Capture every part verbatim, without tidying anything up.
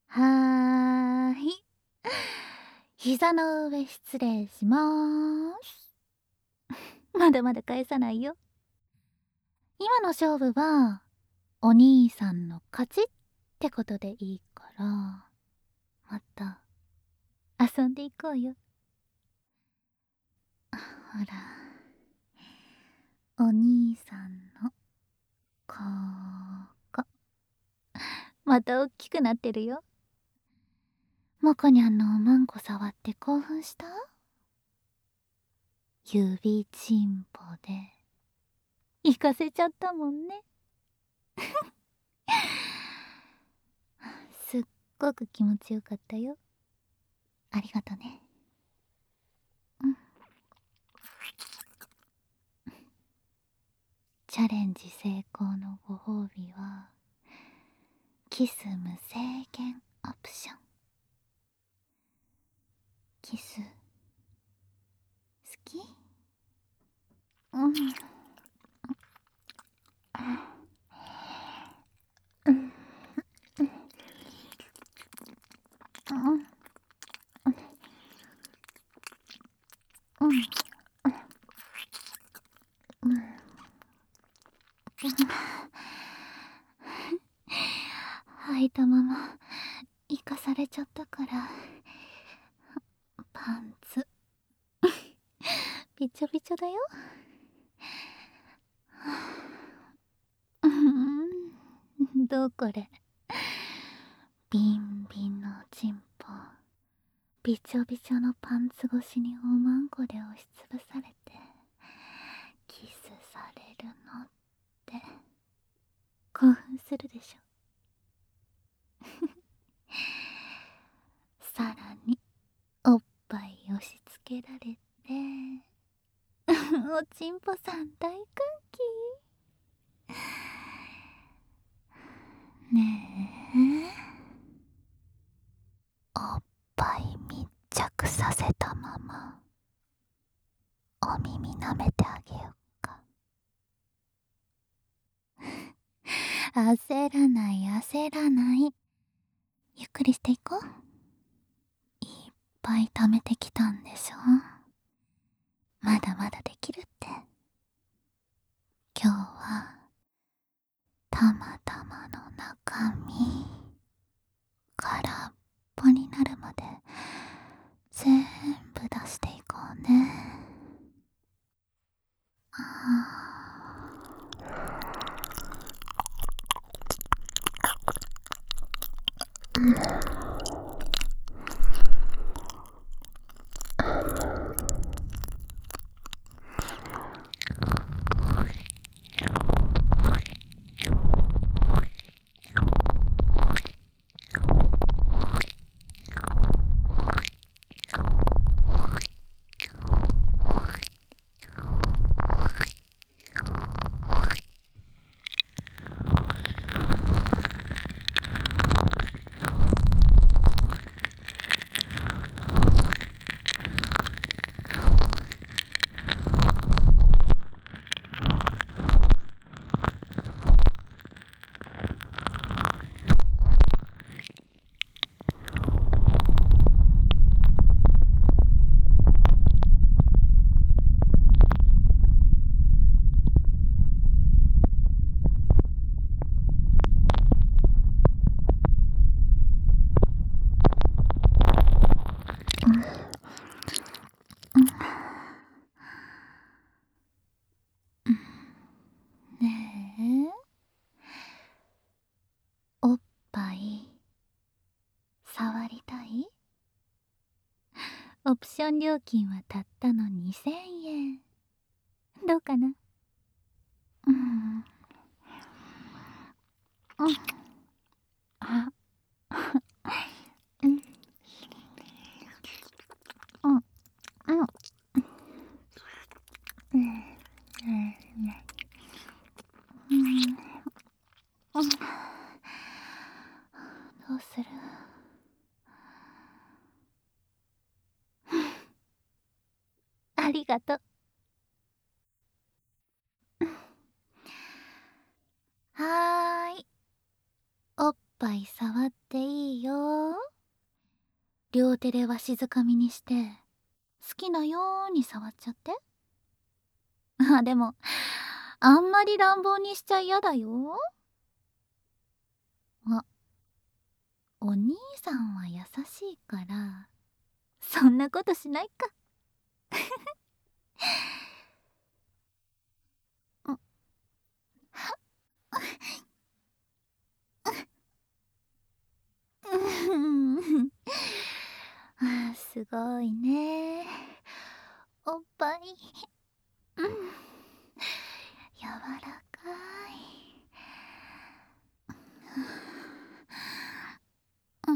はーい。膝の上失礼しまーす。まだまだ返さないよ。今の勝負は、お兄さんの勝ちってことでいいから、また、遊んでいこうよ。ほら、お兄さんの、ここ。またおっきくなってるよ。もこにゃんのおまんこ触って興奮した？指ちんぽで行かせちゃったもんね。すっごく気持ちよかったよ。ありがとね。うん。チャレンジ成功のご褒美はキス無制限オプション。キス好き？うん。うん。うん。うん。うん。吐いたまま生かされちゃったからパンツびちょびちょだよ。うん、どうこれ。ビンビンのおちんぽびちょびちょのパンツ越しにおまんこで押しつぶされてキスされるのって興奮するでしょ。さらにおっぱい押し付けられておちんぽさん大歓喜。ねえ、おっぱい密着させたままお耳舐めてあげよっか。焦らない焦らない、ゆっくりしていこう。いっぱい貯めてきたんでしょ。まだまだできるって。今日はたまたまの中身空っぽになるまで全部出していこうね。ねえ、おっぱい触りたい？オプション料金はたったのにせんえん。どうかな？うん。うん。あ、うん。うん。うん。うん。うん。うん。どうする？ありがとう。はーい。おっぱい触っていいよ。両手でわしづかみにして好きなように触っちゃって。あ、でもあんまり乱暴にしちゃ嫌だよ。あ、お兄さんは優しいからそんなことしないか。あ、すごいね。おっぱい、うん、柔らかい。うん、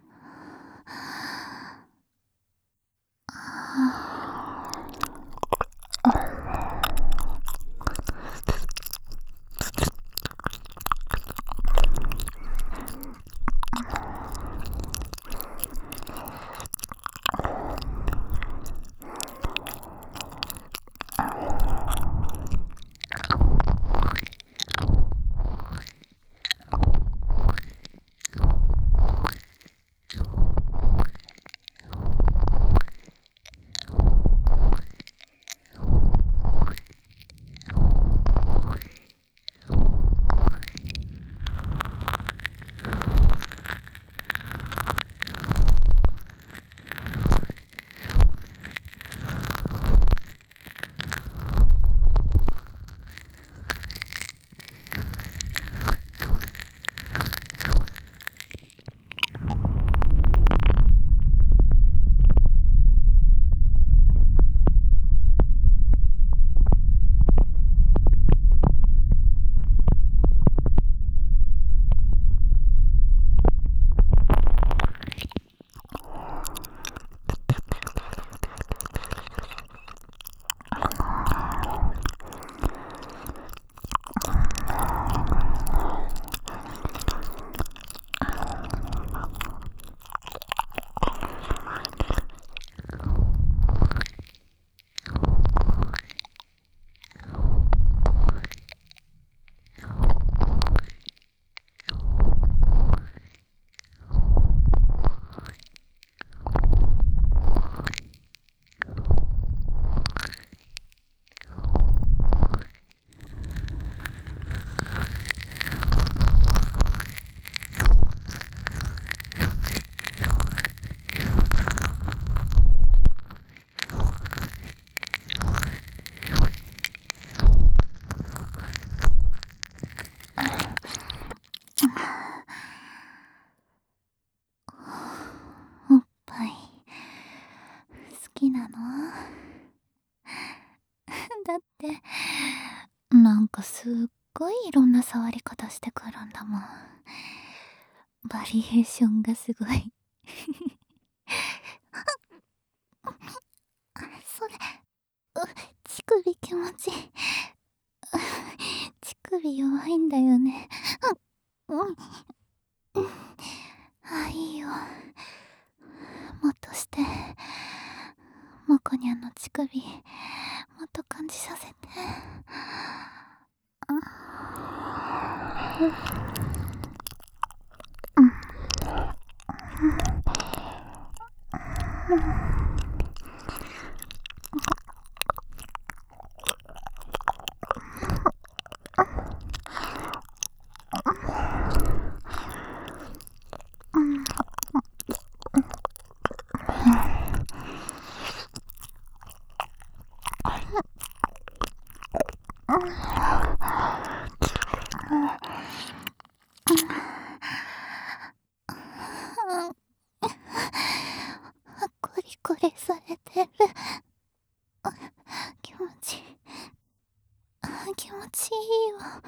おっぱい好きなの？だってなんかすっごいいろんな触り方してくるんだもん。バリエーションがすごい。それ、う、乳首気持ちいい。乳首弱いんだよね。うん、うん、あ、いいよ。もっとして。もこにゃんの乳首、もっと感じさせて。うん、コリコリされてる。気持ちいい。気持ちいいわ。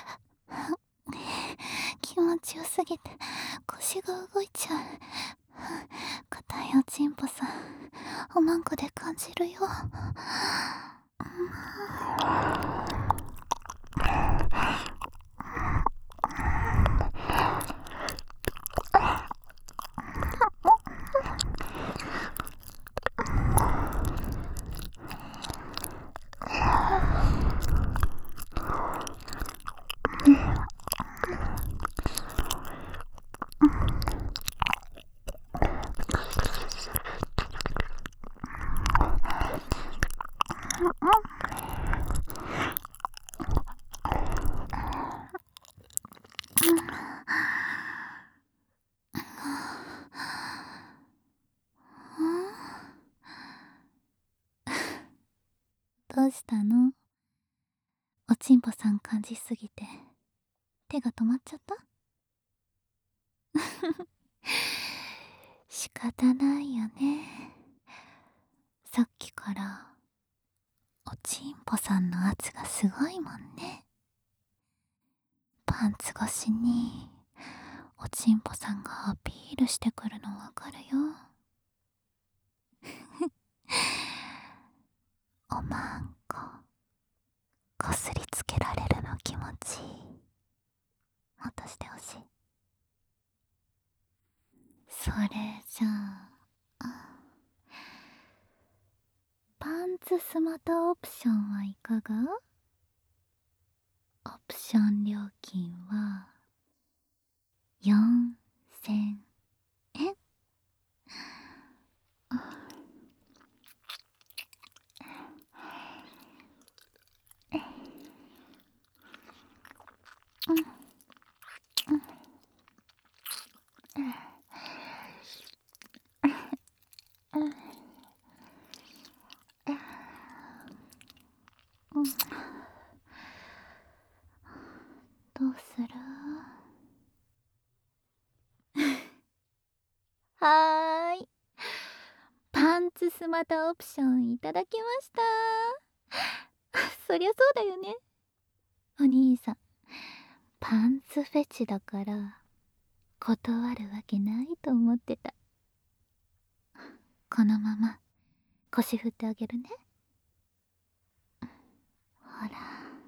気持ちよすぎて腰が動いちゃう。硬いおちんぽさん、おまんこで感じるよ。 どうしたの？おちんぽさん感じすぎて手が止まっちゃった？仕方ないよね。さっきからおちんぽさんの圧がすごいもんね。パンツ越しにおちんぽさんがアピールしてくるのわかるよ。おまんここすりつけられるの気持ちいい。もっとしてほしい。それじゃあ、パンツスマタオプションはいかが？オプション料金はよんせんえん。どうする？はーい、パンツスマタオプションいただきました。そりゃそうだよね。お兄さんパンツフェチだから断るわけないと思ってた。このまま腰振ってあげるね。ほら。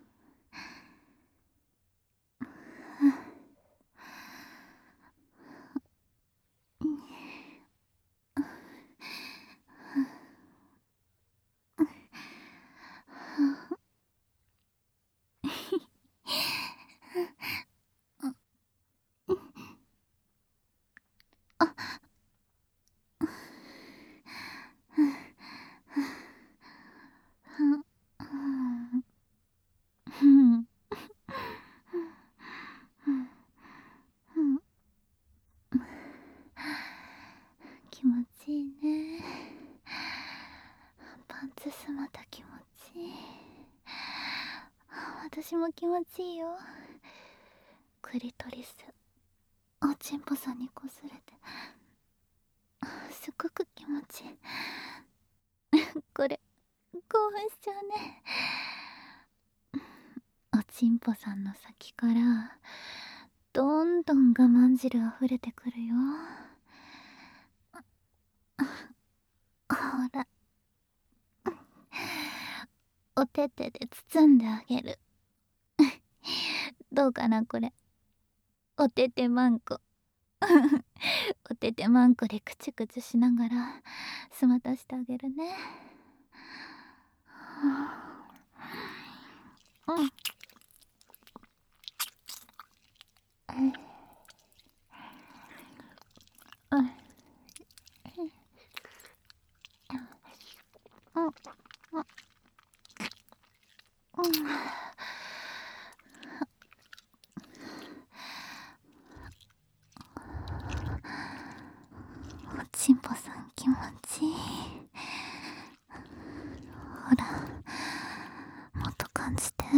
気持ちいいね。パンツスマタ気持ちいい。私も気持ちいいよ。クリトリスおちんぽさんにこすれてすっごく気持ちいい。これ興奮しちゃうね。おちんぽさんの先からどんどん我慢汁溢れてくるよ。ほら、お手手で包んであげる。どうかなこれ。おててまんこ。おててまんこでクチュクチュしながらすまたしてあげるね。うん。うん。おちんぽさん気持ちいい。ほら、もっと感じて。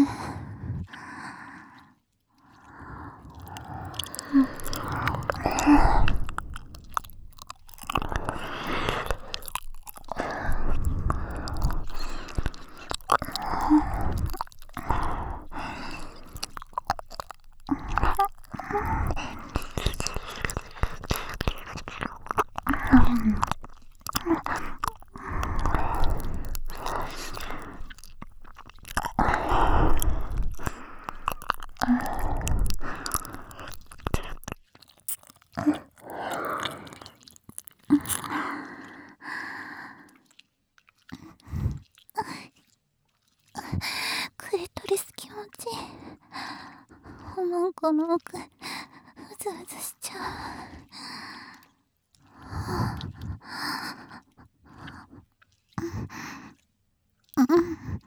クリトリス気持ちいい。おまんこの奥うずうずしちゃ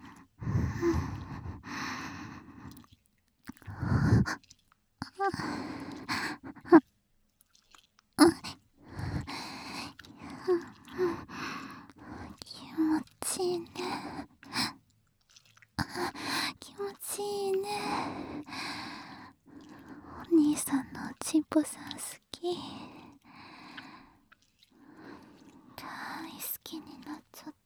う。 兄さんのおちんぽさん好き。大好きになっちゃった。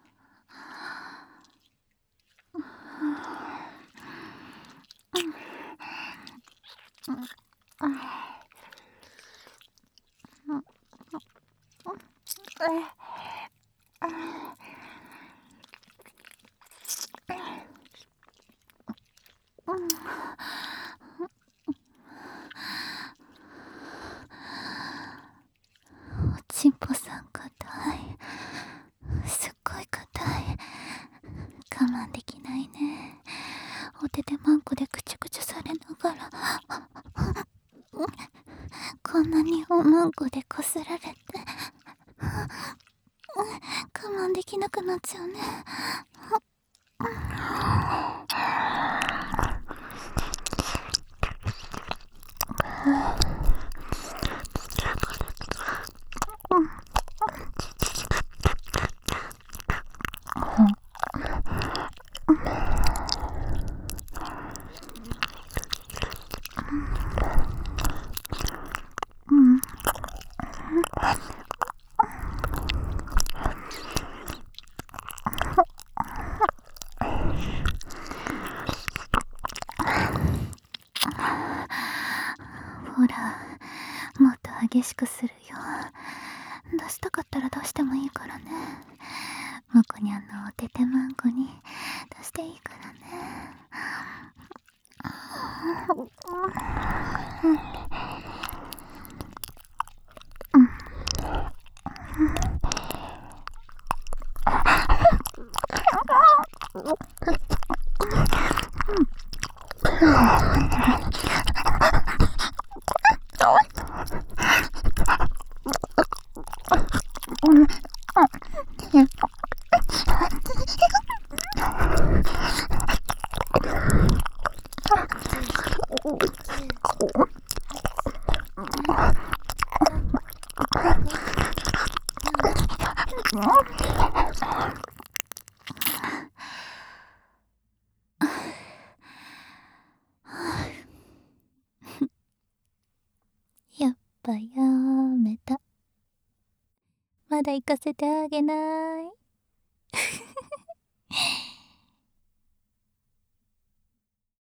おちんぽさん硬い。すっごい硬い。我慢できないね。お手でマンコでくちゅくちゅされながらこんなにおまんこでこすられて我慢できなくなっちゃうね。ほら、もっと激しくするよ。出したかったら出してもいいからね。もこにゃんのおててまんこに出していいからね。やっぱやめた。まだ行かせてあげない。